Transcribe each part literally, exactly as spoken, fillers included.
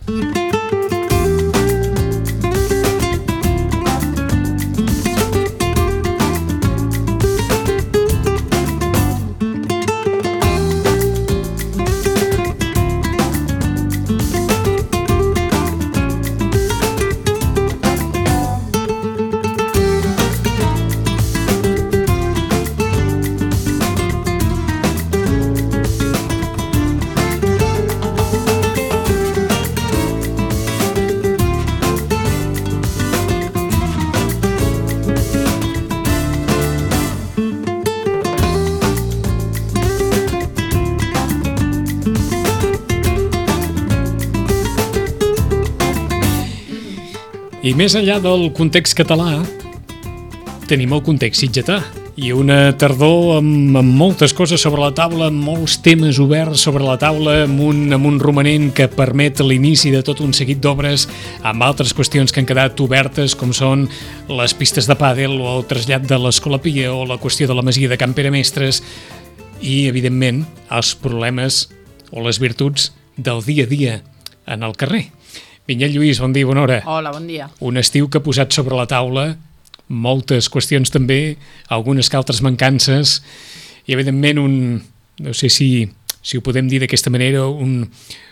I més enllà del context català, tenim el context sitgetà i una tardor amb, amb moltes coses sobre la taula, amb molts temes oberts sobre la taula, amb un, amb un romanent que permet l'inici de tot un seguit d'obres, amb altres qüestions que han quedat obertes, com són les pistes de pàdel o el trasllat de l'Escola Pia o la qüestió de la masia de Can Pere Mestres i, evidentment, els problemes o les virtuts del dia a dia en el carrer. Vinyet Lluís, bon dia, bona hora. Hola, bon dia. Un estiu que ha posat sobre la taula moltes qüestions també, algunes que altres mancances, i evidentment un, no sé si, si ho podem dir d'aquesta manera, un,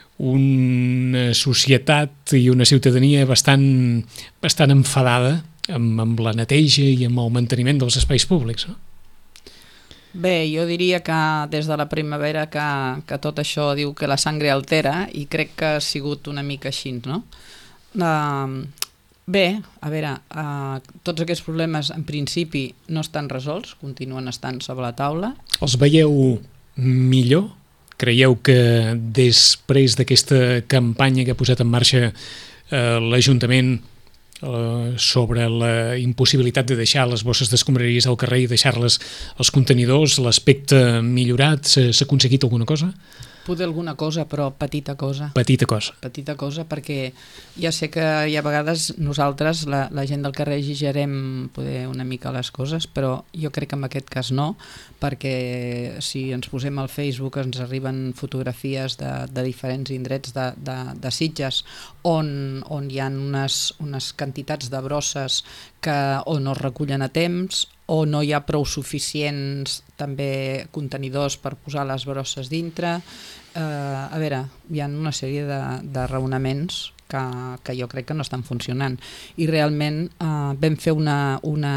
una societat i una ciutadania bastant, bastant enfadada amb, amb la neteja i amb el manteniment dels espais públics, no? Bé, jo diria que des de la primavera que, que tot això diu que la sangre altera i crec que ha sigut una mica així, no? Uh, bé, a veure, uh, tots aquests problemes en principi no estan resolts, continuen estant sobre la taula. Els veieu millor? Creieu que després d'aquesta campanya que ha posat en marxa uh, l'Ajuntament Uh, sobre la impossibilitat de deixar les bosses d'escombraries al carrer i deixar-les als contenidors, l'aspecte millorat, s'ha aconseguit alguna cosa? Poder alguna cosa, però petita cosa. Petita cosa. Petita cosa, perquè ja sé que hi ha vegades nosaltres, la, la gent del carrer, exagerem poder una mica les coses, però jo crec que en aquest cas no, perquè si ens posem al Facebook ens arriben fotografies de, de diferents indrets de, de, de Sitges on, on hi ha unes, unes quantitats de brosses que o no es recullen a temps o no hi ha prou suficients també contenidors per posar les brosses dintre. Eh, a veure, hi ha una sèrie de, de raonaments que, que jo crec que no estan funcionant. I realment eh, vam fer una, una,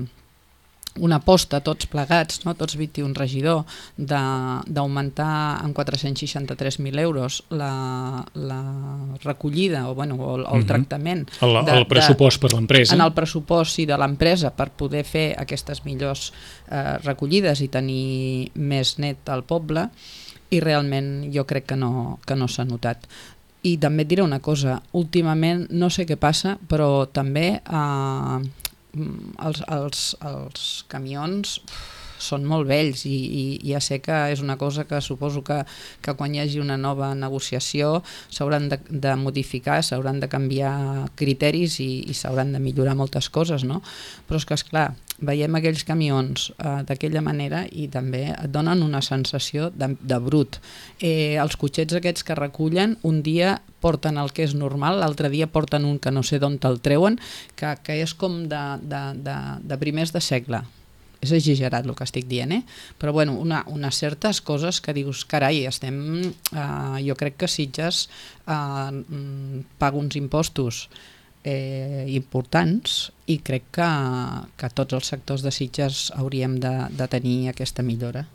una aposta tots plegats, no? Tots vint-i-un regidor, d'augmentar en quatre-cents seixanta-tres mil euros la, la recollida o, bueno, o el, el tractament. El, el de, pressupost de, per l'empresa. En el pressupost sí, de l'empresa per poder fer aquestes millors eh, recollides i tenir més net al poble, i realment jo crec que no, que no s'ha notat. I també et diré una cosa, últimament no sé què passa, però també eh, els, els, els camions són molt vells i, i ja sé que és una cosa que suposo que, que quan hi hagi una nova negociació s'hauran de, de modificar, s'hauran de canviar criteris i, i s'hauran de millorar moltes coses, no? Però és que, esclar, veiem aquells camions eh, d'aquella manera i també et donen una sensació de, de brut. Eh, els cotxets aquests que recullen un dia porten el que és normal, l'altre dia porten un que no sé d'on te'l treuen, que, que és com de, de, de, de primers de segle. És exagerat el que estic dient, eh? Però bueno, una, unes certes coses que dius, carai, estem, eh, jo crec que Sitges eh, paga uns impostos eh, importants i crec que, que tots els sectors de Sitges hauríem de, de tenir aquesta millora.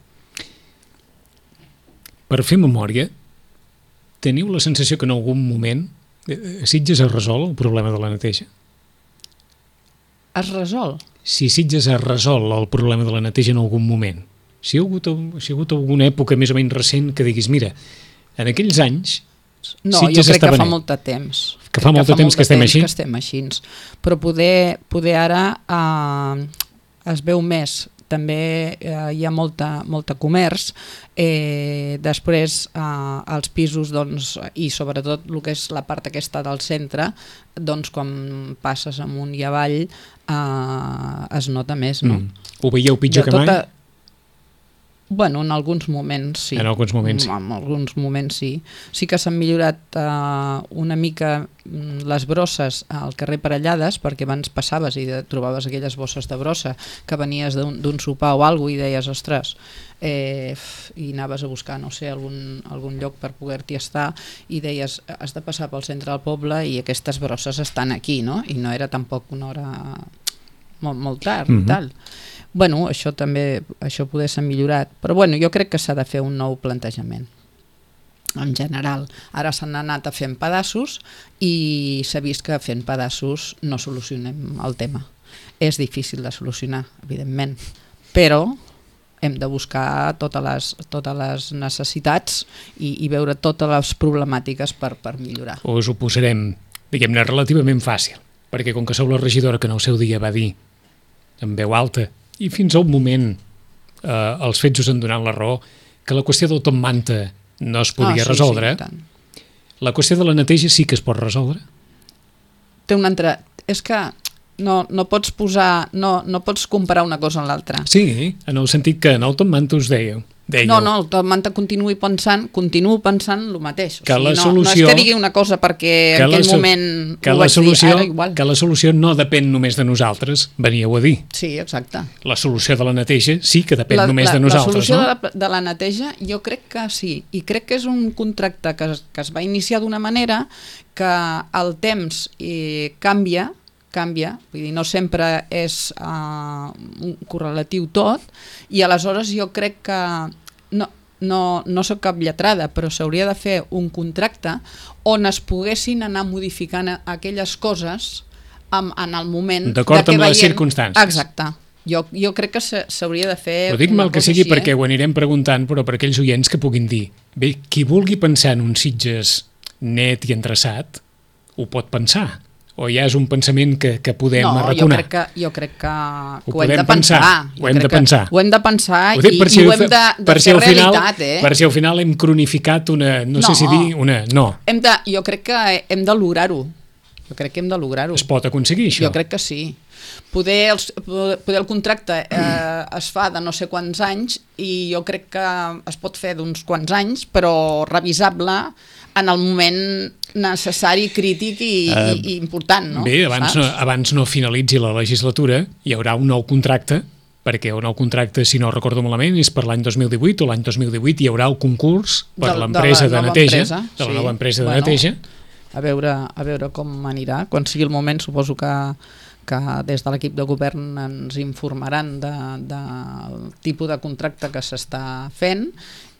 Per fer memòria, teniu la sensació que en algun moment a Sitges es resol el problema de la neteja? Es resol? Si Sitges es resol el problema de la neteja en algun moment, si hi ha hagut, si hi ha hagut alguna època més o menys recent que diguis, mira, en aquells anys no, Sitges jo crec que fa net. molt de temps. Que fa molt de temps que estem així? Que estem així. Però poder, poder ara eh, es veu més. També eh, hi ha molta, molta comerç, eh, després eh, els pisos doncs, i sobretot el que és la part aquesta del centre, doncs quan passes amunt i avall eh, es nota més, no? Mm. Ho veieu pitjor que mai? Bueno, en alguns moments sí. En alguns moments sí. En alguns moments sí. Sí que s'han millorat uh, una mica les brosses al carrer Parellades, perquè abans passaves i de, trobaves aquelles bosses de brossa que venies d'un sopar o alguna cosa i deies, ostres, eh, i anaves a buscar, no sé, algun, algun lloc per poder-t'hi estar i deies, has de passar pel centre del poble i aquestes brosses estan aquí, no? I no era tampoc una hora molt, molt tard mm-hmm. i tal. Bueno, això també, això poder s'ha millorat, però bueno, jo crec que s'ha de fer un nou plantejament, en general. Ara s'han anat a fer pedaços i s'ha vist que fent pedaços no solucionem el tema. És difícil de solucionar, evidentment, però hem de buscar totes les, totes les necessitats i, i veure totes les problemàtiques per, per millorar. Us ho posarem, diguem-ne, relativament fàcil, perquè com que sou la regidora que en el seu dia va dir en veu alta i fins a un moment eh, els fets us han donat la raó, que la qüestió del top manta no es podia ah, sí, resoldre. Sí, la qüestió de la neteja sí que es pot resoldre? Té una altra... És que no, no pots posar... No, no pots comparar una cosa amb l'altra. Sí, en el sentit que en el top manta us dèieu. Dèieu. No, no, el top manta continuï pensant, continuo pensant el mateix. O que sigui, la no, solució, no és que digui una cosa perquè en aquell la, moment que ho la vaig solució, dir, ara igual. Que la solució no depèn només de nosaltres, veníeu a dir. Sí, exacte. La solució de la neteja sí que depèn la, només la, de nosaltres, no? La solució no? de, la, de la neteja jo crec que sí, i crec que és un contracte que es, que es va iniciar d'una manera que el temps eh, canvia, canvia, vull dir, no sempre és uh, un correlatiu tot, i aleshores jo crec que no, no, no soc cap lletrada, però s'hauria de fer un contracte on es poguessin anar modificant aquelles coses en, en el moment d'acord de que amb veiem... les circumstàncies. Exacte. Jo, jo crec que s'hauria de fer... Ho dic mal que sigui així, perquè eh? ho anirem preguntant, però per aquells oients que puguin dir, bé, qui vulgui pensar en un Sitges net i endreçat, ho pot pensar. O ja és un pensament que, que podem no, arraconar? No, jo crec que, jo crec que, que ho, ho hem de pensar. pensar. Ho hem de pensar. Ho hem de pensar ho i, si i ho hem de, de per fer si al final, realitat. Eh? Per si al final hem cronificat una... No, no sé si dir una... No. Hem de, jo crec que hem de lograr-ho. Jo crec que hem de lograr-ho. Es pot aconseguir, això? Jo crec que sí. Poder, els, poder el contracte eh, es fa de no sé quants anys i jo crec que es pot fer d'uns quants anys, però revisable en el moment necessari, crític i, uh, i, i important, no? Bé, abans no, abans no finalitzi la legislatura, hi haurà un nou contracte, perquè el nou contracte, si no recordo malament, és per l'any dos mil divuit, o l'any dos mil divuit hi haurà el concurs per l'empresa de, de neteja, empresa, de la sí. nova empresa de bueno, neteja. A veure, a veure com anirà. Quan sigui el moment, suposo que, que des de l'equip de govern ens informaran del de, de tipus de contracte que s'està fent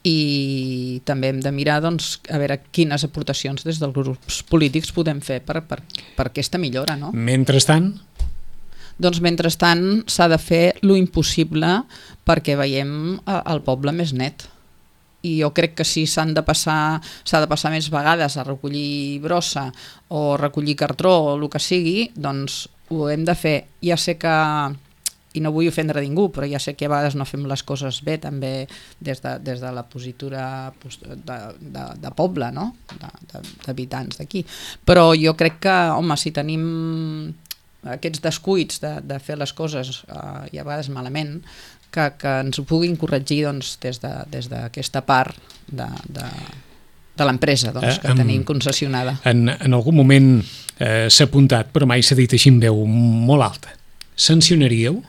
i també hem de mirar doncs, a veure quines aportacions des dels grups polítics podem fer per, per, per aquesta millora. No? Mentrestant? Doncs mentrestant s'ha de fer lo impossible perquè veiem el poble més net. I jo crec que si s'han de passar s'ha de passar més vegades a recollir brossa o recollir cartró o el que sigui, doncs ho hem de fer. Ja sé que, i no vull ofendre ningú, però ja sé que a vegades no fem les coses bé també des de, des de la positura de, de, de poble, no? d'habitants d'aquí. Però jo crec que, home, si tenim aquests descuits de, de fer les coses eh, i a vegades malament, que, que ens ho puguin corregir doncs, des d'aquesta de, part de, de, de l'empresa doncs, que eh, tenim concessionada. En, en algun moment eh, s'ha apuntat, però mai s'ha dit així en veu molt alta. Sancionaríeu?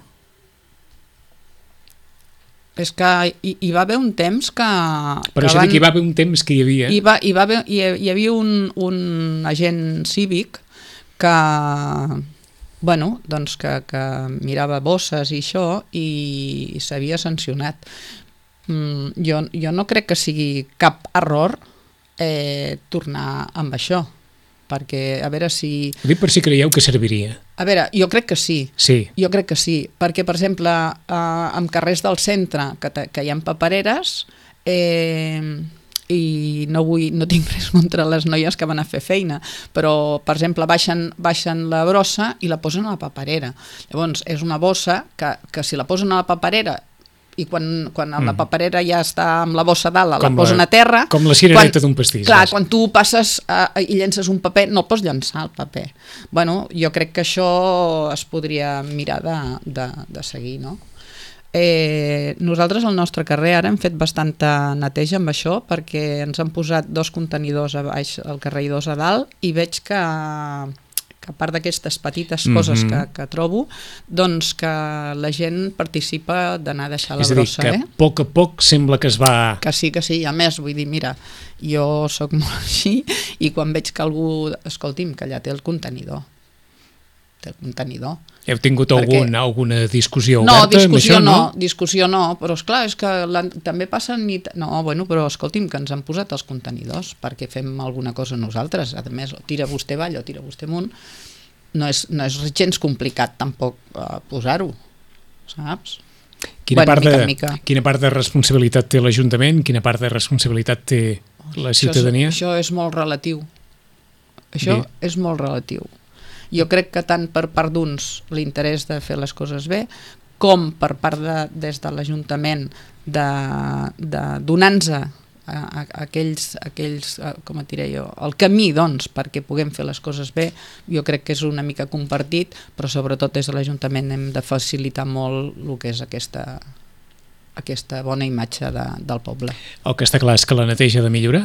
És que hi, hi va haver un temps que... Però que això van... dic, hi va haver un temps que hi havia... Hi, va, hi, va haver, hi, hi havia un, un agent cívic que... Bueno, doncs que, que mirava bosses i això i s'havia sancionat. Mm, jo, jo no crec que sigui cap error eh, tornar amb això, perquè a veure si... Ho dic per si creieu que serviria. A veure, jo crec que sí. Sí. Jo crec que sí, perquè per exemple eh, en carrers del centre que, que hi ha papereres... Eh, i no vull, no tinc res contra les noies que van a fer feina, però per exemple baixen, baixen la brossa i la posen a la paperera. Llavors és una bossa que, que si la posen a la paperera i quan, quan mm. la paperera ja està amb la bossa dalt, la posen la, a terra... Com la cirereta d'un pastís. Clar, vas. Quan tu passes uh, i llences un paper, no el pots llançar el paper. Bueno, jo crec que això es podria mirar de, de, de seguir, no? Eh, nosaltres al nostre carrer ara hem fet bastanta neteja amb això perquè ens han posat dos contenidors a baix al carrer i dos a dalt i veig que, que a part d'aquestes petites coses mm-hmm. que, que trobo, doncs que la gent participa d'anar a deixar la brossa. És a dir, que eh? a poc a poc sembla que es va... Que sí, que sí, a més, vull dir, mira, jo sóc molt així i quan veig que algú, escolti'm, que allà té el contenidor, té el contenidor. Heu tingut algun, perquè... alguna discussió no, oberta discussió amb això, no? no? Discussió no, però esclar, és que la, també passen... Ni... No, bueno, però escolti'm, que ens han posat els contenidors perquè fem alguna cosa nosaltres. A més, o tira vostè avall o tira vostè amunt. No és, no és gens complicat tampoc uh, posar-ho, saps? Quina, bueno, part de, mica, mica. quina part de responsabilitat té l'Ajuntament? Quina part de responsabilitat té la ciutadania? Això és, això és molt relatiu. Això Bé. és molt relatiu. Jo crec que tant per part d'uns l'interès de fer les coses bé, com per part de, des de l'Ajuntament de, de donar-nos a, a, a aquells, aquells, com et diré jo, el camí doncs, perquè puguem fer les coses bé, jo crec que és una mica compartit, però sobretot des de l'Ajuntament hem de facilitar molt el que és aquesta, aquesta bona imatge de, del poble. El que està clar és que la neteja ha de millorar?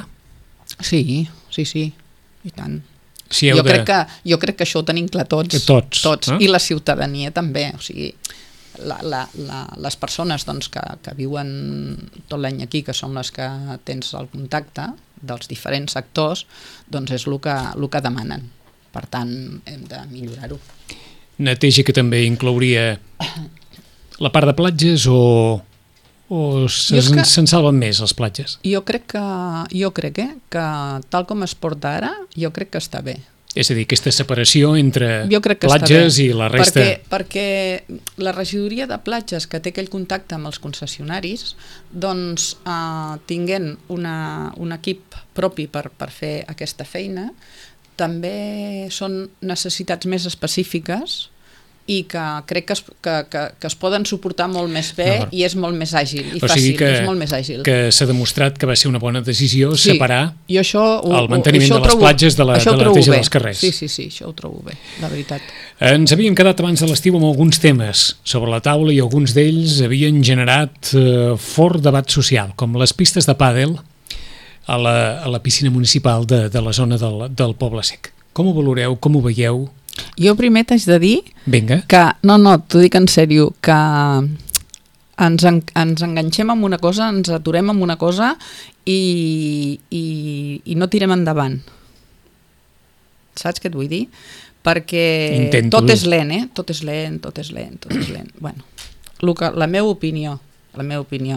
Sí, sí, sí, i tant. Si jo, de... crec que, jo crec que això ho tenim clar tots, tots, tots. Eh? I la ciutadania també, o sigui, la, la, la, les persones doncs, que, que viuen tot l'any aquí, que són les que tens el contacte dels diferents sectors, doncs és el que, el que demanen. Per tant, hem de millorar-ho. Neteja que també inclouria la part de platges o, o se'n que... se salven més les platges? Jo crec que, jo crec eh, que tal com es porta ara, jo crec que està bé. És a dir, aquesta separació entre platges i la resta... Perquè, perquè la regidoria de platges que té aquell contacte amb els concessionaris, doncs eh, tinguent una, un equip propi per, per fer aquesta feina, també són necessitats més específiques i que crec que es, que, que, que es poden suportar molt més bé no, i és molt més àgil i o fàcil, sigui que, és molt més àgil. Que s'ha demostrat que va ser una bona decisió sí, separar i això ho, el manteniment això de les trobo, platges de la, de la neteja bé. dels carrers. Sí, sí, sí, això ho trobo bé, la veritat. Ens havíem quedat abans de l'estiu amb alguns temes sobre la taula i alguns d'ells havien generat eh, fort debat social, com les pistes de pàdel a la, a la piscina municipal de, de la zona del, del Poble Sec. Com ho valoreu, com ho veieu? Jo primer t'haig de dir Vinga. que, no, no, t'ho dic en sèrio, que ens, en, ens enganxem amb una cosa, ens aturem amb una cosa i, i, i no tirem endavant. Saps què et vull dir? Perquè Intento tot dir. és lent, eh? Tot és lent, tot és lent, tot és lent. Bueno, que, la meva opinió, la meva opinió,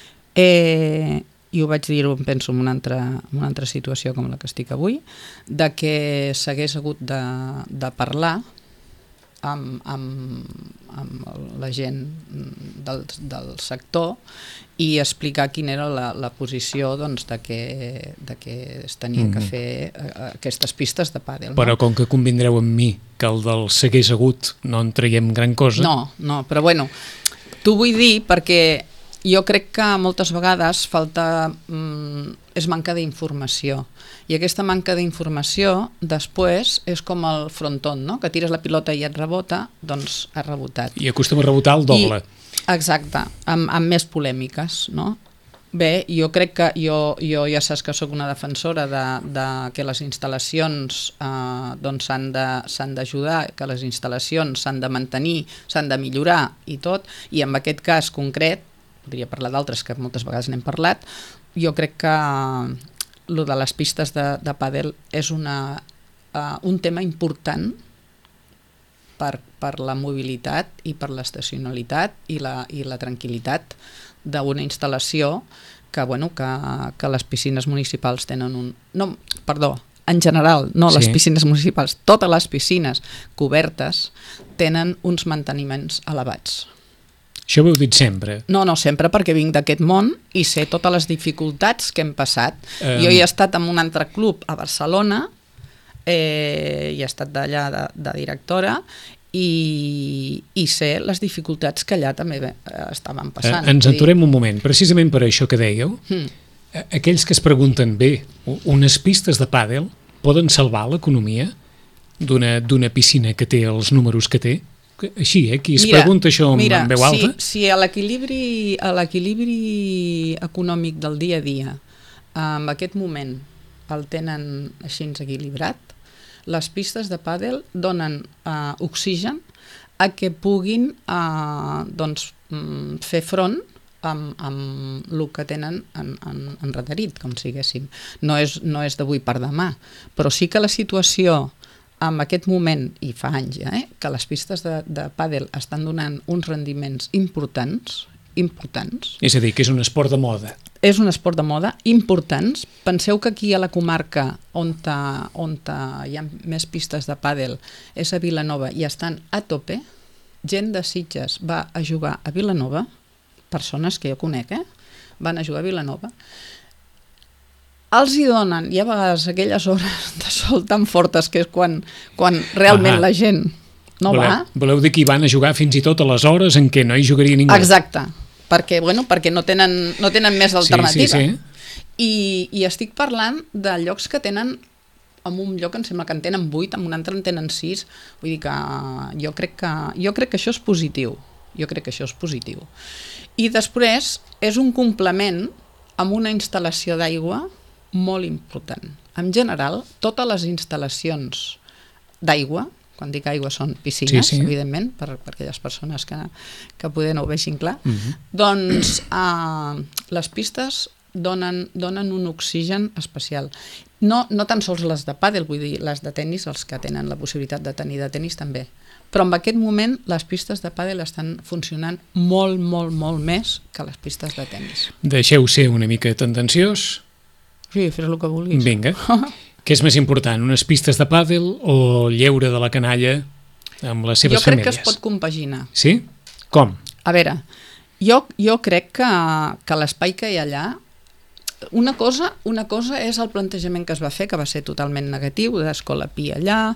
eh, i ho vaig dir, em penso, en una, altra, en una altra situació com la que estic avui, de que s'hagués hagut de, de parlar amb, amb, amb la gent del, del sector i explicar quina era la, la posició doncs, de, que, de que es tenia mm-hmm. que fer aquestes pistes de pàdel. Però no? Com que convindreu amb mi que el del s'hagués hagut no en traiem gran cosa... No, no, però bueno, t'ho vull dir perquè jo crec que moltes vegades falta, mm, és manca d'informació i aquesta manca d'informació després és com el frontón, no? Que tires la pilota i et rebota, doncs ha rebotat. I acostuma a rebotar el doble. I, exacte, amb, amb més polèmiques, no? Bé, jo crec que jo, jo ja saps que sóc una defensora de, de que les instal·lacions eh, doncs s'han de, s'han d'ajudar, que les instal·lacions s'han de mantenir, s'han de millorar i tot, i en aquest cas concret podria parlar d'altres que moltes vegades n'hem parlat, jo crec que el de les pistes de, de pàdel és una, uh, un tema important per, per la mobilitat i per l'estacionalitat i la, i la tranquil·litat d'una instal·lació que, bueno, que, que les piscines municipals tenen un... No, perdó, en general, no les sí. piscines municipals, totes les piscines cobertes tenen uns manteniments elevats. Això ho heu dit sempre? No, no, sempre, perquè vinc d'aquest món i sé totes les dificultats que hem passat. Um... Jo hi he estat en un altre club a Barcelona, eh, i he estat d'allà de, de directora, i, i sé les dificultats que allà també eh, estaven passant. Eh, ens aturem un moment, precisament per això que dèieu. Hmm. Aquells que es pregunten, bé, unes pistes de pàdel poden salvar l'economia d'una d'una piscina que té els números que té? Així, eh? Qui es mira, pregunta això mira, en veu alta... Si, si a l'equilibri a l'equilibri econòmic del dia a dia, en aquest moment el tenen així equilibrat, les pistes de pàdel donen eh, oxigen a que puguin eh, doncs, fer front amb, amb el que tenen en, en, enrederit, com siguéssim. No és, no és d'avui per demà, però sí que la situació en aquest moment, i fa anys ja, eh, que les pistes de, de pàdel estan donant uns rendiments importants, importants. És a dir, que és un esport de moda. És un esport de moda, importants. Penseu que aquí a la comarca on, ta, on ta hi ha més pistes de pàdel és a Vilanova i estan a tope. Gent de Sitges va a jugar a Vilanova, persones que jo conec, eh? Van a jugar a Vilanova. Els hi donen, i a vegades aquelles hores de sol tan fortes que és quan, quan realment ah, la gent no voleu, va. Voleu dir que hi van a jugar fins i tot a les hores en què no hi jugaria ningú? Exacte, perquè, bueno, perquè no tenen, no tenen més alternativa. Sí, sí, sí. I, I estic parlant de llocs que tenen, en un lloc em sembla que en tenen vuit, en un altre en tenen sis, vull dir que jo crec que, jo crec que això és positiu, jo crec que això és positiu. I després és un complement amb una instal·lació d'aigua molt important. En general, totes les instal·lacions d'aigua, quan dic aigua són piscines, sí, sí. evidentment, per, per aquelles persones que, que poder no ho vegin clar, uh-huh. doncs eh, les pistes donen, donen un oxigen especial. No, no tan sols les de pàdel, vull dir, les de tennis, els que tenen la possibilitat de tenir de tennis també. Però en aquest moment les pistes de pàdel estan funcionant molt, molt, molt més que les pistes de tennis. Deixeu ser una mica tendenciós. Sí, fes el que vulguis. Vinga. Què és més important, unes pistes de pàdel o el lleure de la canalla amb les seves famílies? Jo crec famílies? que es pot compaginar. Sí? Com? A veure, jo, jo crec que, que l'espai que hi ha allà, una cosa, una cosa és el plantejament que es va fer, que va ser totalment negatiu, d'escola Pi allà,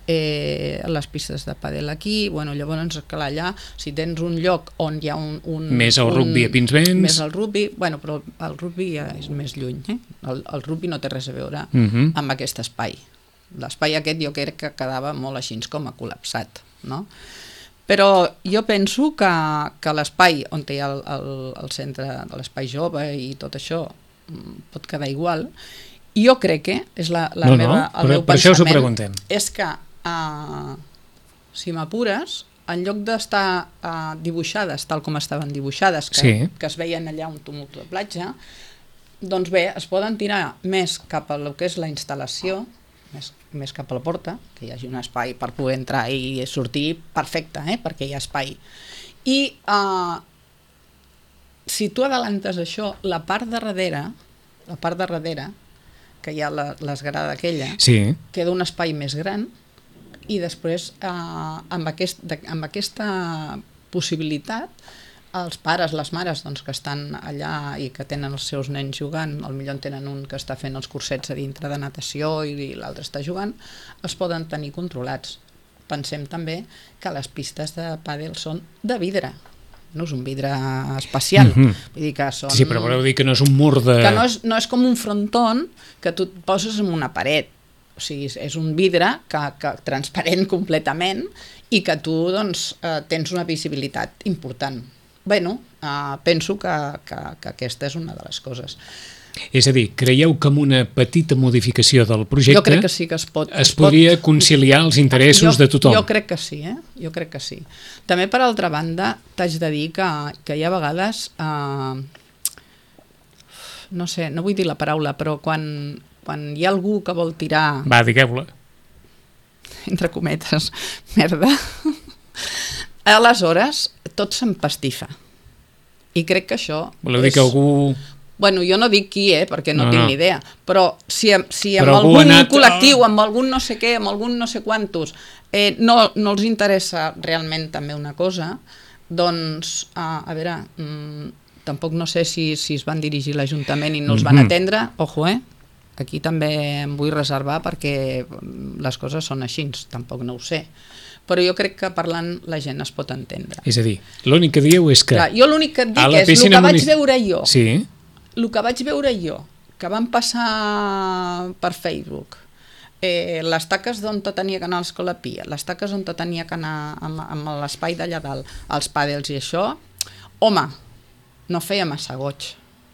eh, les pistes de pàdel aquí, bueno, llavors clar, allà, si tens un lloc on hi ha un... un més el un, rugby a Pinsbens... Més el rugby, bueno, però el rugby ja és més lluny, eh? El, el rugby no té res a veure uh-huh. amb aquest espai. L'espai aquest jo crec que quedava molt així com a col·lapsat, no? Però jo penso que, que l'espai on hi ha el, el, el centre de l'espai jove i tot això pot quedar igual. Jo crec que és la, la no, meva, no, el però, meu per pensament, això us ho preguntem. És que uh, si m'apures, en lloc d'estar uh, dibuixades tal com estaven dibuixades, que, sí. que es veien allà un tumult de platja, doncs bé, es poden tirar més cap a el que és la instal·lació, més, més cap a la porta, que hi hagi un espai per poder entrar i sortir perfecte, eh? Perquè hi ha espai. I uh, si tu adelantes això, la part de darrere, la part de darrere, que hi ha la, l'esgrada aquella, sí. queda un espai més gran i després eh, amb, aquest, de, amb aquesta possibilitat els pares, les mares doncs, que estan allà i que tenen els seus nens jugant, potser en tenen un que està fent els cursets a dintre de natació i l'altre està jugant, els poden tenir controlats. Pensem també que les pistes de pàdel són de vidre, no és un vidre especial. Mm-hmm. Vull dir que són... Sí, però voleu dir que no és un mur de... Que no és, no és com un fronton que tu et poses en una paret. O sigui, és un vidre que, que transparent completament i que tu doncs, eh, tens una visibilitat important. Bé, eh, penso que, que, que aquesta és una de les coses. És a dir, creieu que amb una petita modificació del projecte jo crec que sí que es pot, es, es podria pot... conciliar els interessos jo, de tothom? Jo crec que sí, eh? Jo crec que sí. També, per altra banda, t'haig de dir que, que hi ha vegades, eh, no sé, no vull dir la paraula, però quan, quan hi ha algú que vol tirar... Va, digueu-la. Entre cometes, merda. Aleshores, tot s'empastifa. I crec que això... Voleu dir és... que algú... Bueno, jo no dic qui, eh, perquè no, no tinc no. ni idea, però si, si amb però algun anat... col·lectiu, amb algun no sé què, amb algun no sé quantos, eh, no, no els interessa realment també una cosa, doncs, uh, a veure, mm, tampoc no sé si, si es van dirigir a l'Ajuntament i no els van mm-hmm. atendre, ojo, eh? Aquí també em vull reservar perquè les coses són així, tampoc no ho sé. Però jo crec que parlant la gent es pot entendre. És a dir, l'únic que dieu és que... Clar, jo l'únic que et dic és el que vaig munic... veure jo. Sí. El que vaig veure jo, que van passar per Facebook, eh, les taques d'on tenia que anar a l'Escola Pia, les taques on tenia que anar amb, amb l'espai d'allà dalt, els pàdels i això, home, no feia massa goig.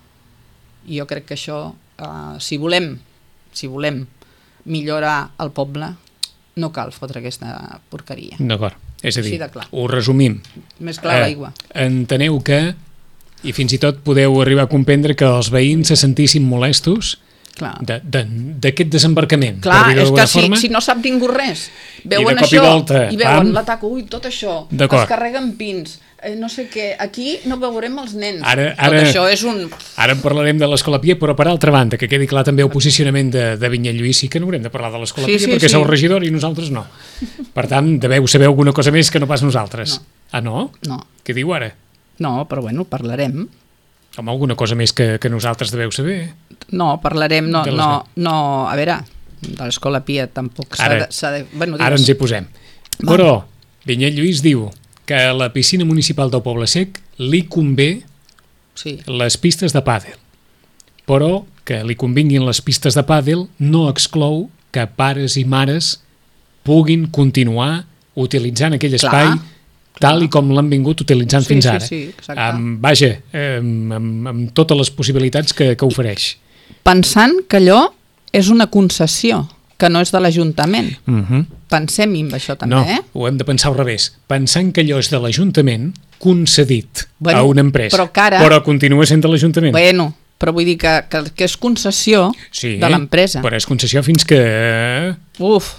Jo crec que això, eh, si volem, si volem millorar el poble, no cal fotre aquesta porqueria. D'acord, és a dir, Així de clar. ho resumim. Més clar l'aigua. Eh, enteneu que, i fins i tot podeu arribar a comprendre que els veïns se sentissin molestos d'aquest de, de, desembarcament. Clar, és que si, si no sap ningú res, veuen I això i, volta, i veuen l'atac, ui, tot això, es carreguen pins, eh, no sé què, aquí no veurem els nens. Ara, ara, tot això és un... Ara en parlarem de l'Escola Pia, però per altra banda, que quedi clar també el posicionament de, de Vinyalluís, sí que no haurem de parlar de l'Escola sí, Pia, sí, perquè sí. Sou regidor i nosaltres no. Per tant, deveu saber alguna cosa més que no pas nosaltres. No. Ah, no? No. Què diu ara? No, però bueno, parlarem. Home, alguna cosa més que, que nosaltres deveu saber. No, parlarem, no, no, no, a veure, de l'Escola Pia tampoc s'ha de... de bueno, ara ens hi posem. Va. Però Vinyalluís diu que a la piscina municipal del Poble Sec li convé sí. les pistes de pàdel, però que li convinguin les pistes de pàdel no exclou que pares i mares puguin continuar utilitzant aquell espai Clar. tal i com l'han vingut utilitzant sí, fins sí, ara. Sí, um, vaja, um, amb, amb totes les possibilitats que, que ofereix. Pensant que allò és una concessió, que no és de l'Ajuntament. Uh -huh. Pensem-hi amb això també, no, eh? ho hem de pensar al revés. Pensant que allò és de l'Ajuntament concedit bueno, a una empresa, però, cara, però continua sent de l'Ajuntament. Bueno, però vull dir que, que, que és concessió sí, de l'empresa. Però és concessió fins que... Uf,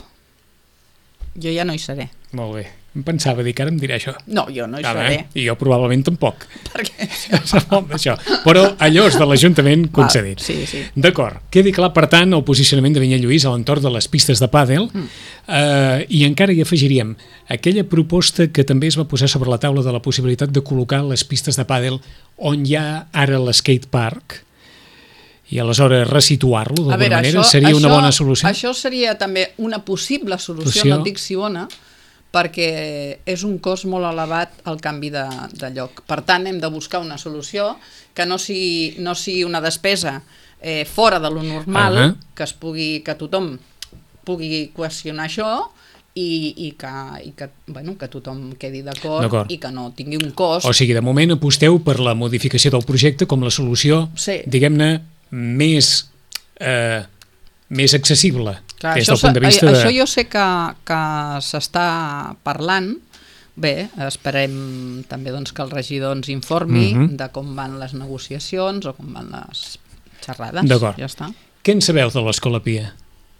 jo ja no hi seré. Molt bé. Em pensava dir que ara em diré això. No, jo no hi ah, seré. I jo probablement tampoc. Per què? Això. Però allò és de l'Ajuntament concedit. Ah, sí, sí. D'acord. Quedi clar, per tant, el posicionament de Vinyalluís a l'entorn de les pistes de pàdel mm. eh, i encara hi afegiríem aquella proposta que també es va posar sobre la taula de la possibilitat de col·locar les pistes de pàdel on hi ha ara l'skate park i aleshores resituar-lo d'alguna manera això, seria això, una bona solució? Això seria també una possible solució, solució? No dic si bona, perquè és un cost molt elevat el canvi de, de lloc. Per tant, hem de buscar una solució que no sigui, no sigui una despesa eh, fora de lo normal, uh -huh. que es pugui, que tothom pugui qüestionar això i, i, que, i que, bueno, que tothom quedi d'acord i que no tingui un cost. O sigui, de moment aposteu per la modificació del projecte com la solució, sí. diguem-ne, més... Eh, més accessible. Clar, això, de... això jo sé que, que s'està parlant. Bé, esperem també doncs, que el regidor ens informi uh-huh. de com van les negociacions o com van les xerrades. D'acord. Ja està. Què en sabeu de l'Escola Pia?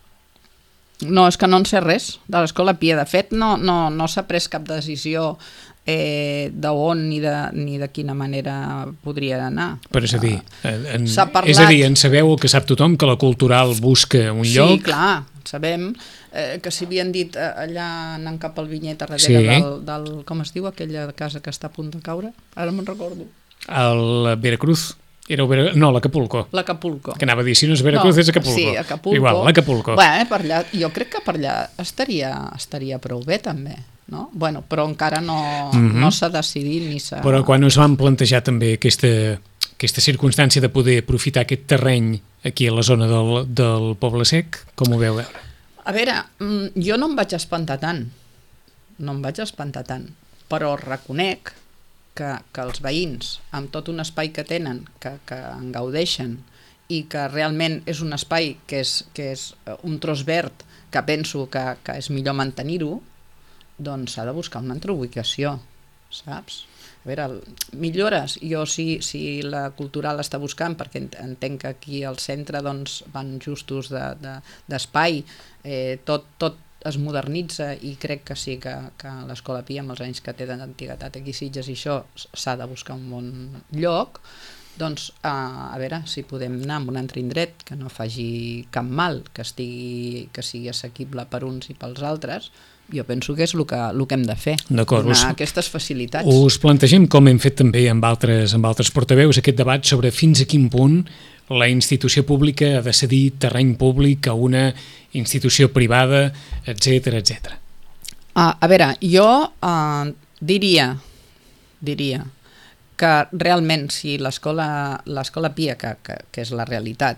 No, és que no en sé res de l'Escola Pia. De fet, no, no, no s'ha pres cap decisió eh, d'on ni, de, ni de quina manera podria anar. Però és a dir, en, parlat... és a dir, en sabeu el que sap tothom, que la cultural busca un sí, lloc? Sí, clar, sabem eh, que s'hi havien dit eh, allà anant cap al Vinyet, a darrere sí. del, del... Com es diu aquella casa que està a punt de caure? Ara me'n recordo. El Veracruz. Era Vera... No, l'Acapulco. L'Acapulco. Que anava a dir, si no és Veracruz, no, és Acapulco. Sí, Acapulco. Igual, l'Acapulco. Bé, per allà, jo crec que per allà estaria, estaria prou bé, també. No? Bueno, però encara no, mm-hmm. no s'ha decidit ni s'ha... Però quan us van plantejar també aquesta, aquesta circumstància de poder aprofitar aquest terreny aquí a la zona del, del Poble Sec, com ho veu veure? A veure, jo no em vaig espantar tant, no em vaig espantar tant, però reconec que, que els veïns, amb tot un espai que tenen, que, que en gaudeixen, i que realment és un espai que és, que és un tros verd, que penso que, que és millor mantenir-ho, doncs s'ha de buscar una altra ubicació, saps? A veure, millores, jo si, si la cultural està buscant, perquè entenc que aquí al centre doncs, van justos d'espai, de, de, eh, tot, tot es modernitza i crec que sí que, que l'Escola Pia, amb els anys que té d'antiguitat aquí Sitges i això, s'ha de buscar un bon lloc, doncs a, a veure si podem anar a un altre indret que no faci cap mal, que, estigui, que sigui assequible per uns i pels altres. Jo penso que és el que, el que hem de fer, donar us, aquestes facilitats. Us plantegem, com hem fet també amb altres, amb altres portaveus, aquest debat sobre fins a quin punt la institució pública ha de cedir terreny públic a una institució privada, etcètera, etcètera. Uh, a veure, jo uh, diria, diria que realment si l'escola l'escola Pia, que, que, que és la realitat,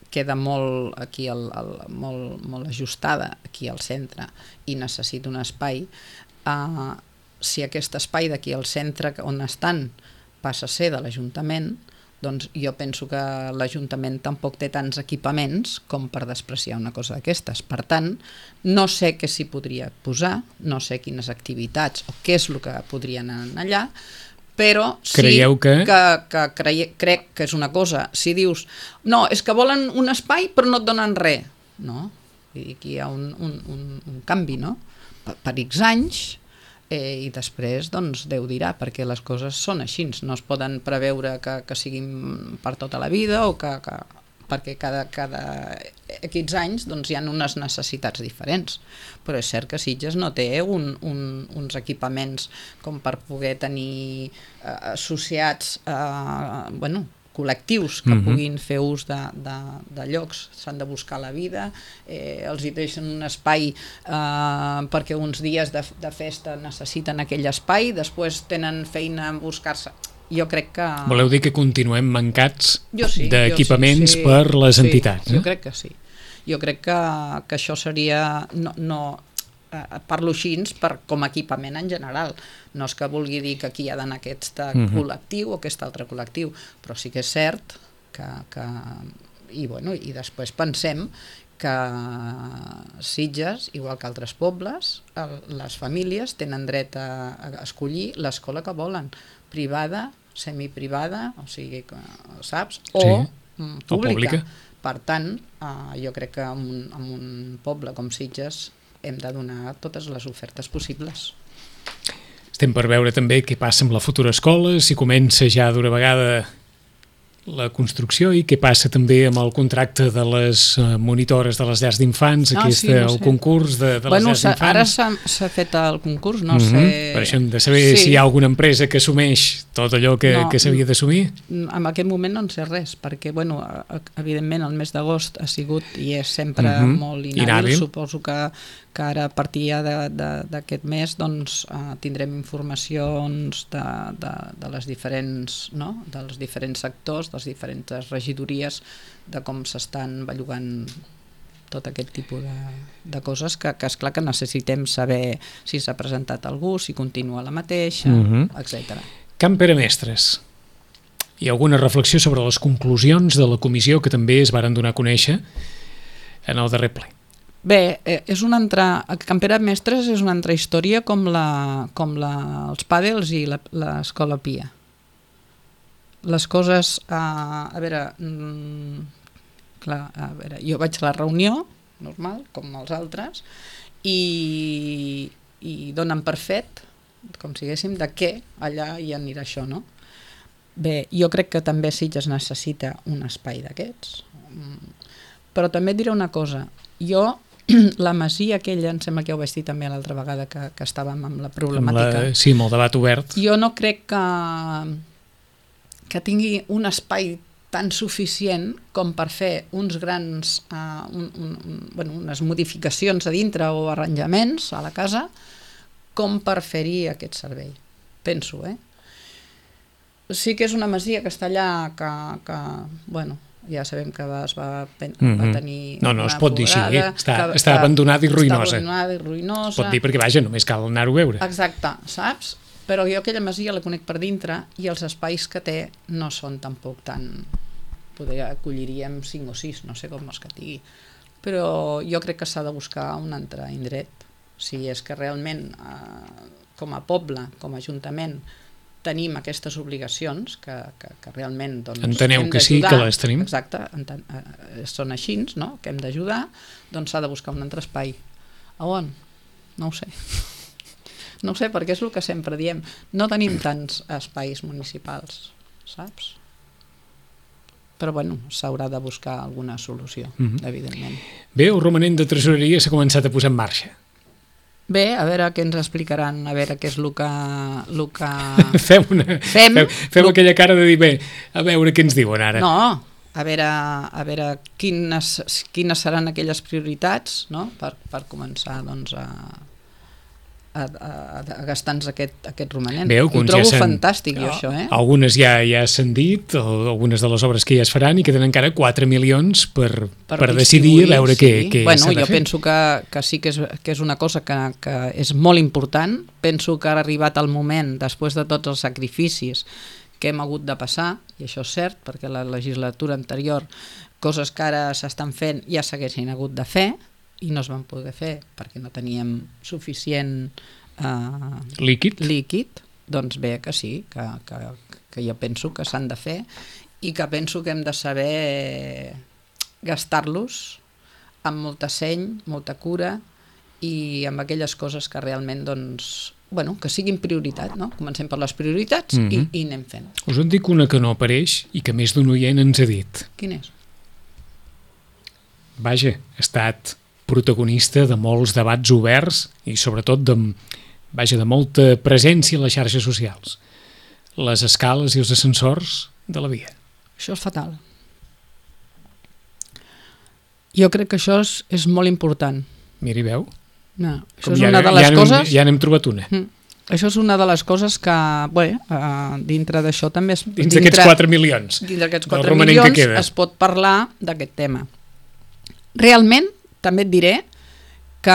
queda molt aquí el, el, molt, molt ajustada aquí al centre i necessita un espai, uh, si aquest espai d'aquí al centre on estan passa a ser de l'Ajuntament, doncs jo penso que l'Ajuntament tampoc té tants equipaments com per despreciar una cosa d'aquestes. Per tant, no sé què s'hi podria posar, no sé quines activitats o què és el que podrien anar allà, però sí que, que, que creie, crec que és una cosa. Si dius, no, és que volen un espai però no et donen res. No, aquí hi ha un, un, un, un canvi, no? Per, per X anys, eh, i després, doncs, Déu dirà, perquè les coses són així, no es poden preveure que, que siguin per tota la vida o que... que perquè cada, cada aquests anys doncs, hi ha unes necessitats diferents. Però és cert que Sitges no té un, un, uns equipaments com per poder tenir eh, associats, eh, bueno, col·lectius que uh-huh. puguin fer ús de, de, de llocs. S'han de buscar la vida, eh, els hi deixen un espai eh, perquè uns dies de, de festa necessiten aquell espai, després tenen feina a buscar-se... Jo crec que... Voleu dir que continuem mancats sí, d'equipaments sí, sí, per les sí, entitats? Jo eh? crec que sí. Jo crec que, que això seria... No, no, eh, parlo així per, com a equipament en general. No és que vulgui dir que aquí hi ha d'anar aquest uh-huh. col·lectiu o aquest altre col·lectiu, però sí que és cert que... que i, bueno, i després pensem que Sitges, igual que altres pobles, el, les famílies tenen dret a, a escollir l'escola que volen, privada, semiprivada, o sigui, saps? O, sí. mm, pública. o pública. Per tant, eh, jo crec que en un, en un poble com Sitges hem de donar totes les ofertes possibles. Estem per veure també què passa amb la futura escola, si comença ja d'una vegada la construcció i què passa també amb el contracte de les monitores de les llars d'infants, ah, aquest, sí, no el sé. concurs de, de bueno, les llars d'infants. Ara s'ha fet el concurs, no mm-hmm. sé... Per això hem de saber sí. si hi ha alguna empresa que assumeix tot allò que, no, que s'havia d'assumir. En aquest moment no en sé res, perquè, bueno, evidentment el mes d'agost ha sigut i és sempre mm-hmm. molt inhàbil. inhàbil. Suposo que, que ara a partir d'aquest mes doncs, uh, tindrem informacions de, de, de les diferents, no? dels diferents sectors, de les diferents regidories, de com s'estan bellugant tot aquest tipus de, de coses que, que és clar que necessitem saber si s'ha presentat algú, si continua la mateixa, mm-hmm. etcètera. Camp Pere Mestres, hi ha alguna reflexió sobre les conclusions de la comissió que també es varen donar a conèixer en el darrer ple? Bé, és una altra, Camp Pere Mestres és una altra història com, la, com la, els pàdels i l'escola Pia. Les coses, a, a veure, mm, clar, a veure, jo vaig a la reunió, normal, com els altres, i, i donen per fet, com si diguéssim, de què allà hi anirà això, no? Bé, jo crec que també Sitges necessita un espai d'aquests, però també et diré una cosa, jo la masia aquella, em sembla que ja ho vaig dir també l'altra vegada que, que estàvem amb la problemàtica. Amb la, sí, amb el debat obert. Jo no crec que, que tingui un espai tan suficient com per fer uns grans, uh, un, un, un, bueno, unes modificacions a dintre o arranjaments a la casa com per fer-hi aquest servei. Penso, eh? Sí que és una masia que està allà que, que bueno, ja sabem que va, es va, mm-hmm. va tenir... No, no, es pot dir així, eh? està, que, està abandonada i ruïnosa. Està abandonada i ruïnosa. Es pot dir perquè, vaja, només cal anar-ho a veure. Exacte, saps? Però jo aquella masia la conec per dintre i els espais que té no són tampoc tan... Poder acolliríem cinc o sis, no sé com es que digui. Però jo crec que s'ha de buscar un altre indret. Si és que realment, eh, com a poble, com a ajuntament, tenim aquestes obligacions que, que, que realment doncs, enteneu que sí, que les tenim. Exacte, enten, eh, són així, no? Que hem d'ajudar, doncs s'ha de buscar un altre espai. A on? No ho sé. No ho sé, perquè és el que sempre diem. No tenim tants espais municipals, saps? Però bueno, s'haurà de buscar alguna solució, mm-hmm. evidentment. Bé, el romanent de tresoreria s'ha començat a posar en marxa. Bé, a veure què ens explicaran, a veure què és el que... El que... fem una, fem, fem, fem lo... aquella cara de dir, bé, a veure què ens diuen ara. No, a veure, a veure quines, quines seran aquelles prioritats, no? per, per començar doncs, a, a, a, a gastar-nos aquest, aquest romanent. Veu, Ho trobo ja fantàstic, jo, això, eh? Algunes ja ja s'han dit, o algunes de les obres que ja es faran, i queden encara quatre milions per, per, per decidir a veure sí. què, què bueno, s'ha de jo fer. penso que, que sí que és, que és una cosa que, que és molt important. Penso que ha arribat el moment, després de tots els sacrificis que hem hagut de passar, i això és cert, perquè la legislatura anterior, coses que ara s'estan fent ja s'haguessin hagut de fer, i no es van poder fer perquè no teníem suficient eh, líquid. líquid, doncs bé que sí, que, que, que jo penso que s'han de fer i que penso que hem de saber gastar-los amb molta seny, molta cura i amb aquelles coses que realment doncs, bueno, que siguin prioritat, no? Comencem per les prioritats mm-hmm. i, i anem fent. Us en dic una que no apareix i que més d'un oient ens ha dit. Quin és? Vaja, ha estat protagonista de molts debats oberts i sobretot de, vaja, de molta presència a les xarxes socials. Les escales i els ascensors de la via. Això és fatal. Jo crec que això és, és molt important. Mira, veu? No, això és ja, una de les ja coses... Anem, ja n'hem trobat una. Mm, això és una de les coses que, bé, uh, dintre d'això també... És, dins d'aquests quatre milions. Dins d'aquests quatre milions es pot parlar d'aquest tema. Realment, també et diré que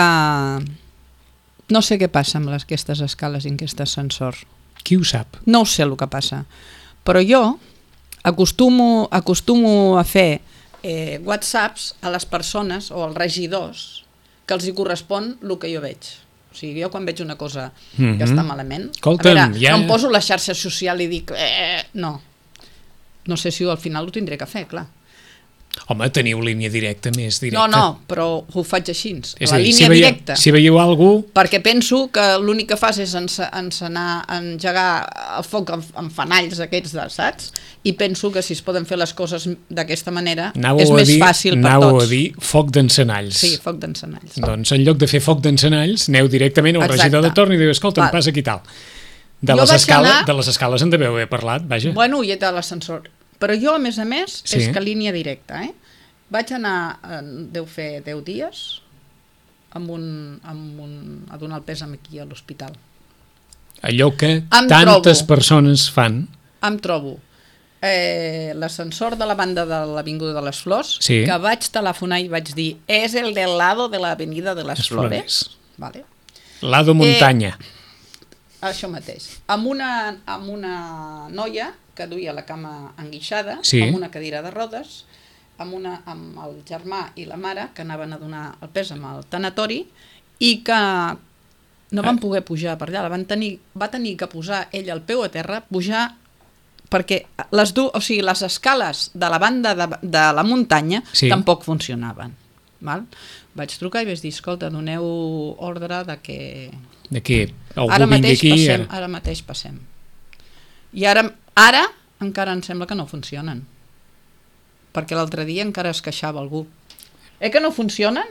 no sé què passa amb les, aquestes escales i aquest ascensor. Qui ho sap? No ho sé el que passa, però jo acostumo, acostumo a fer eh, whatsapps a les persones o als regidors que els hi correspon el que jo veig. O sigui, jo quan veig una cosa mm-hmm. que està malament, Escolta'm, a veure, ja... no em poso a la xarxa social i dic eh, no. No sé si al final ho tindré que fer, clar. Home, teniu línia directa més directa. No, no, però ho faig així, és a la dir, línia si veieu, directa. Si veieu algú... Perquè penso que l'únic que fas és encenar, engegar el foc amb fanalls aquests, saps? I penso que si es poden fer les coses d'aquesta manera anàveu és més dir, fàcil per tots. Anàveu a dir foc d'encenalls. Sí, foc d'encenalls. Doncs en lloc de fer foc d'encenalls, aneu directament al regidor de torn i diu, escolta, em passa aquí tal. De les, escala, anar... de les escales en deveu haver parlat, vaja. Bueno, i de l'ascensor. Però jo, a més a més, sí. és que línia directa, eh? Vaig anar, eh, deu fer deu dies, amb un, amb un, a donar el pèsam aquí a l'hospital. Allò que em tantes trobo, persones fan. Em trobo eh, l'ascensor de la banda de l'Avinguda de les Flors, sí. que vaig telefonar i vaig dir, és el del lado de l'Avenida de les, les Flores. Flores. Vale. Lado muntanya. Eh, això mateix. Amb una, amb una noia que duia la cama enguixada, sí. amb una cadira de rodes, amb, una, amb el germà i la mare que anaven a donar el pèsam al tanatori i que no van poder pujar per allà, la van tenir, va tenir que posar ell el peu a terra, pujar perquè les, du, o sigui, les escales de la banda de, de la muntanya sí. tampoc funcionaven. Val? Vaig trucar i vaig dir, escolta, doneu ordre de que... De què? Algú ara mateix aquí, passem, ara... ara mateix passem. I ara, ara encara em sembla que no funcionen. Perquè l'altre dia encara es queixava algú. Eh que no funcionen?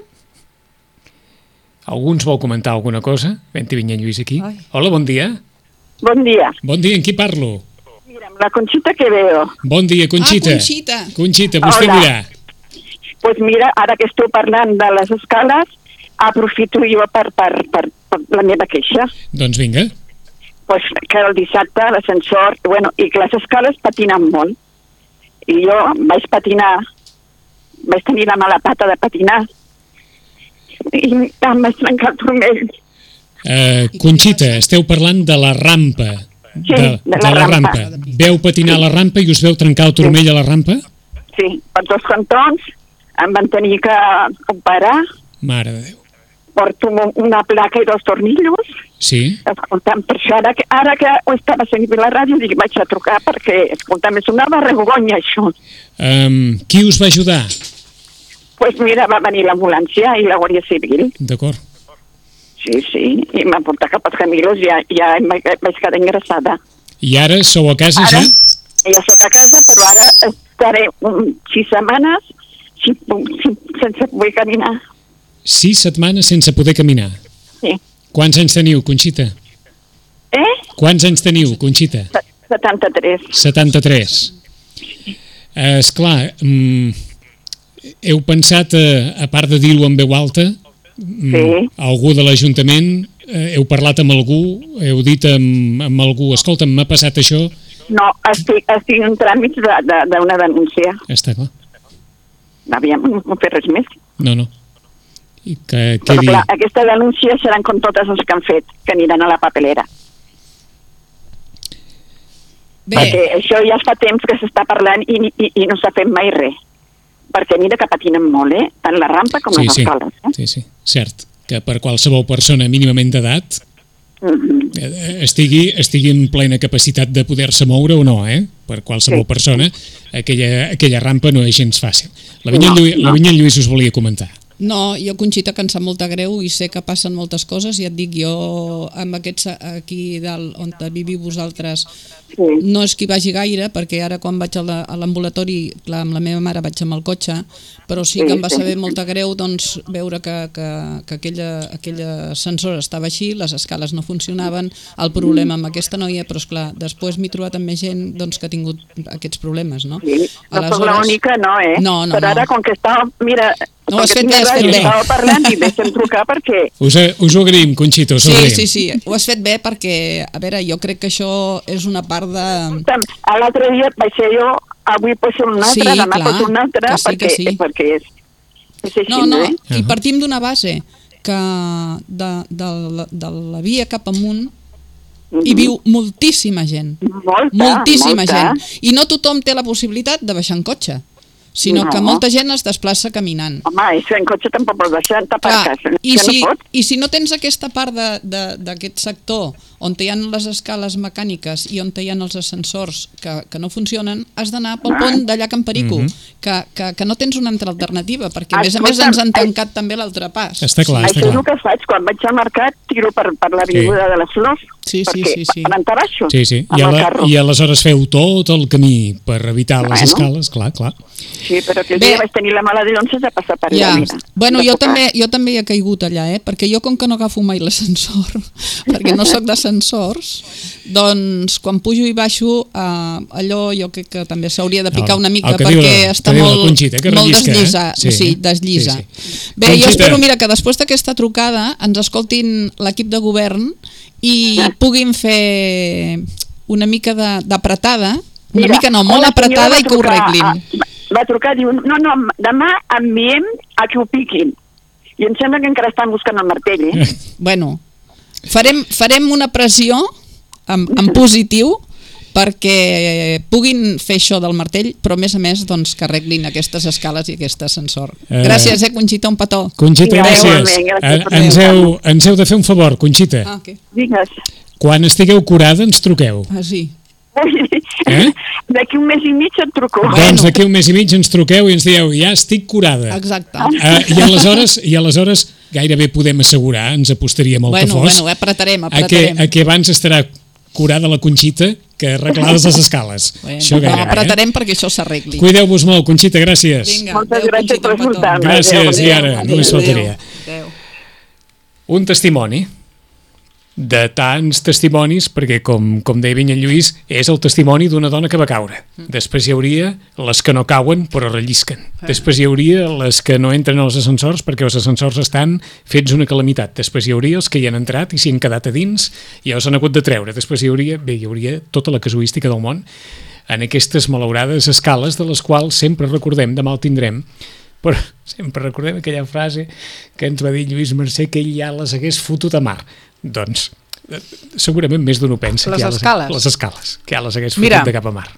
Algú ens vol comentar alguna cosa? Venti, vinga, Lluís, aquí. Ai. Hola, bon dia. Bon dia. Bon dia, amb qui parlo? Mira, amb la Conxita que veo. Bon dia, Conxita. Ah, Conxita. Conxita, vostè Hola. dirà. Pues mira, ara que esteu parlant de les escales, aprofito jo per, per, per, per la meva queixa. Doncs vinga. Pues que el dissabte l'ascensor, bueno, i que les escales patinen molt. I jo vaig patinar, vaig tenir la mala pata de patinar i em vaig trencar el turmell. Uh, Conxita, esteu parlant de la rampa. Sí, de, de, la, de la rampa. rampa. Veu patinar sí. la rampa i us veu trencar el turmell sí. a la rampa? Sí, per dos cantons em van tenir que operar. Mare de Déu. Porto una placa i dos tornillos. Sí. Escolta'm, per això ara que, ara que ho estava sentint la ràdio dic, vaig a trucar perquè, escolta'm, és una vergonya això. Um, qui us va ajudar? Pues mira, va venir l'ambulància i la Guàrdia Civil. D'acord. Sí, sí, i m'ha portat cap als Camilos i ja, ja vaig quedar ingressada. I ara sou a casa ara, ja? Ja soc a casa, però ara estaré um, sis setmanes si, si, sense poder caminar. Sis setmanes sense poder caminar? Sí. Quants anys teniu, Conxita? Eh? Quants anys teniu, Conxita? setanta-tres. setanta-tres. Eh, esclar, mm, heu pensat, eh, a part de dir-ho en veu alta, mm, sí. algú de l'Ajuntament heu parlat amb algú, heu dit amb, amb algú, escolta'm, m'ha passat això. No, estic, estic en tràmits d'una de, de denúncia. Està clar. Aviam, no puc fer res més. No, no. I que, Però quedi... clar, aquesta denúncia seran com totes les que han fet, que aniran a la papelera. Bé, Perquè això ja fa temps que s'està parlant i, i, i no s'ha fet mai res. Perquè mira que patinen molt, eh? Tant la rampa com sí, les sí. escales. Eh? Sí, sí, cert. Que per qualsevol persona mínimament d'edat Mm-hmm. estigui, estigui en plena capacitat de poder-se moure o no, eh? Per qualsevol Sí. persona, aquella, aquella rampa no és gens fàcil. La Vinyet No, Lluís, no. la Vinyet Lluís us volia comentar. no, jo, Conxita, que em sap molta greu i sé que passen moltes coses, i et dic, jo amb aquests aquí dalt on viviu vosaltres Sí. no és que hi vagi gaire, perquè ara quan vaig a la- a l'ambulatori, clar, amb la meva mare vaig amb el cotxe, però sí que em va Sí, sí. saber molta greu doncs, veure que, que, que aquella, aquella ascensor estava així, les escales no funcionaven, el problema amb aquesta noia, però esclar, després m'he trobat amb més gent doncs, que ha tingut aquests problemes, no? Sí. No soc l'única, no, eh? No, no, Però ara, no. com que estava, mira, No, ho has perquè fet tinc bé, has ràdio, fet bé. estava parlant i deixa'm trucar perquè... Us, us ho agraïm, Conxita, us ho Sí, agraïm. sí, sí, ho has fet bé perquè, a veure, jo crec que això és una part de... L'altre dia vaig ser jo, avui pot ser un altre, Sí, demà clar, pot ser un altre, que sí, perquè, que sí. perquè és, és així, No, no, eh? i Uh-huh. partim d'una base que de, de, la- de la via cap amunt hi viu moltíssima gent, Molta, moltíssima molta. gent, i no tothom té la possibilitat de baixar en cotxe, sinó No. que molta gent es desplaça caminant. Home, és que en cotxe tampoc pots deixar, t'aparques. Clar, i, que si, no pots. I si no tens aquesta part de- de- d'aquest sector on hi ha les escales mecàniques i on hi ha els ascensors que, que no funcionen, has d'anar pel Ah. pont d'allà Can Perico, Mhm. que, que, que no tens una altra alternativa, perquè a més a més Escolta'm, ens han eh, tancat també l'altre pas. Està clar, Això està és el clar. que faig, quan vaig al mercat, tiro per, per l'avinguda de les Flors, Sí, sí, perquè sí, sí. per entrar baixo, Sí, sí. amb I, el ala, carro. I aleshores feu tot el camí per evitar les Bueno. escales, clar, clar. Sí, però aquell Bé. dia vaig tenir la mala de de passar per Ja. allà, mira. Bueno, De jo tocar. també, jo també he caigut allà, eh? Perquè jo, com que no agafo mai l'ascensor, perquè no sóc d'ascensors, doncs quan pujo i baixo, eh, allò jo crec que també s'hauria de picar El- una mica el que perquè diu la- està que diu la molt, Conxita, que molt rellisca, eh? deslliçat. Sí. Sí, deslliça. Sí, Bé, Conxita. jo espero, mira, que després d'aquesta trucada ens escoltin l'equip de govern i puguin fer una mica de- d'apretada, una Mira, mica no, molt una senyora apretada va i que ho trucar arreglin. a- Va trucar, diu, no, no, demà enviem a que ho piquin. I em sembla que encara estan buscant el martell, eh? Bueno, farem, farem una pressió en, en positiu perquè puguin fer això del martell, però a més a més doncs, que arreglin aquestes escales i aquest ascensor. Eh. Gràcies, eh, Conxita, un petó. Conxita, Ja, gràcies. igualment, gràcies Eh, per ens, trucar. heu, ens heu de fer un favor, Conxita. Ah, okay. Digues. Quan estigueu curada ens truqueu. Ah, sí. Eh? D'aquí un mes i mig et truco. Bueno. Doncs d'aquí un mes i mig ens truqueu i ens dieu, ja estic curada. Exacte. Eh, i, aleshores, I aleshores gairebé podem assegurar, ens apostaria molt Bueno, que fos, bueno, apretarem, a que, apretarem. a que abans estarà curada la Conxita que arreglades les escales. Bueno, Això però gairebé. apretarem perquè això s'arregli. Eh? Cuideu-vos molt, Conxita, gràcies. Vinga, Moltes adéu, gràcies Conxita, per un petó. escoltar-me. Gràcies, Adéu, i ara, adéu, només adéu. faltaria. Adéu. Un testimoni de tants testimonis, perquè com, com deia Vinyet Lluís, és el testimoni d'una dona que va caure. Després hi hauria les que no cauen però rellisquen. Després hi hauria les que no entren als ascensors perquè els ascensors estan fets una calamitat. Després hi hauria els que hi han entrat i s'hi han quedat a dins i els han hagut de treure. Després hi hauria, bé, hi hauria tota la casuística del món en aquestes malaurades escales de les quals sempre recordem, demà el tindrem, però sempre recordem aquella frase que ens va dir Lluís Mercè, que ell ja les hagués fotut a mar. Doncs eh, segurament més d'un ho pensa. Les que ja les, escales. Les escales, que ja les hagués fotut Mira. de cap a mar.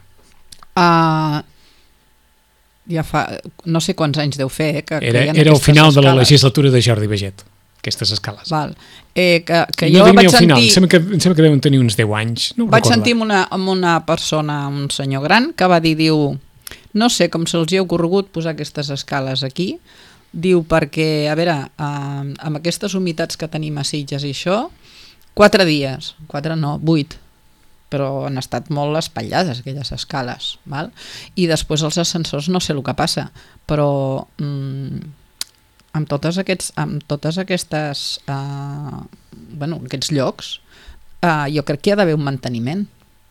Uh, ja fa, no sé quants anys deu fer, eh, que, que Era, hi ha era el aquestes final de la escales. legislatura de Jordi Baget, aquestes escales. Val. Eh, que, que no jo dic ni vaig al final, sentir... em sembla, que, em sembla que deuen tenir uns deu anys. No ho Vaig recordo. sentir amb una, amb una persona, un senyor gran, que va dir, diu, no sé com se'ls hi ha ocorregut posar aquestes escales aquí, diu perquè, a veure, eh, amb aquestes humitats que tenim a Sitges i això, quatre dies, quatre no, vuit, però han estat molt espatllades aquelles escales, val? I després els ascensors no sé el que passa, però mm, amb, totes aquests, amb totes aquestes eh, bueno, aquests llocs eh, jo crec que hi ha d'haver un manteniment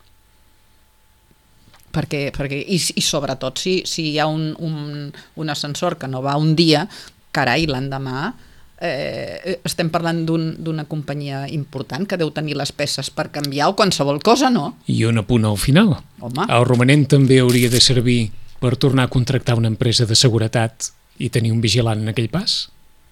perquè, perquè i, i sobretot si, si hi ha un, un, un ascensor que no va un dia, carai, l'endemà eh, estem parlant d'un- d'una companyia important que deu tenir les peces per canviar o qualsevol cosa, no? I un apunt al final. Home. El romanent també hauria de servir per tornar a contractar una empresa de seguretat i tenir un vigilant en aquell pas?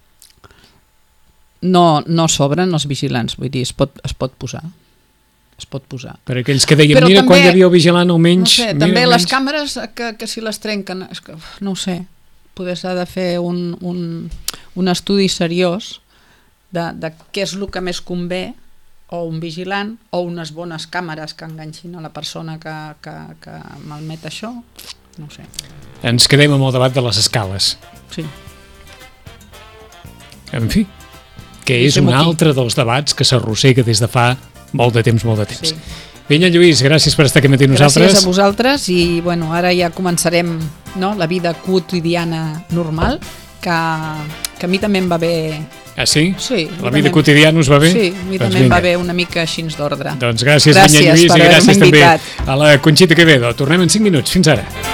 No, no sobren els vigilants, vull dir, es pot, es pot posar. Es pot posar. Per aquells que deien, Però mira, també- quan hi havia el vigilant No almenys... sé, mira, també les almenys... càmeres que, que si les trenquen, és que, uf, no ho sé, poder s'ha de fer un, un, un estudi seriós de, de què és el que més convé, o un vigilant, o unes bones càmeres que enganxin a la persona que, que, que malmet això, no ho sé. Ens quedem amb el debat de les escales. Sí. En fi, que és Deixem-ho un aquí. altre dels debats que s'arrossega des de fa molt de temps, molt de temps. Sí. Vinga, Lluís, gràcies per estar aquí amb nosaltres. Gràcies a vosaltres i bueno, ara ja començarem, no, la vida quotidiana normal, que, que a mi també em va bé. Ah, sí? Sí, La mi vida també- quotidiana us va bé? Sí, a mi Doncs també em vinga. va bé una mica així d'ordre. Doncs gràcies, Gràcies Vinya Lluís, per i gràcies haver-me també invitat. a la Conxita Quevedo. Tornem en cinc minuts. Fins ara.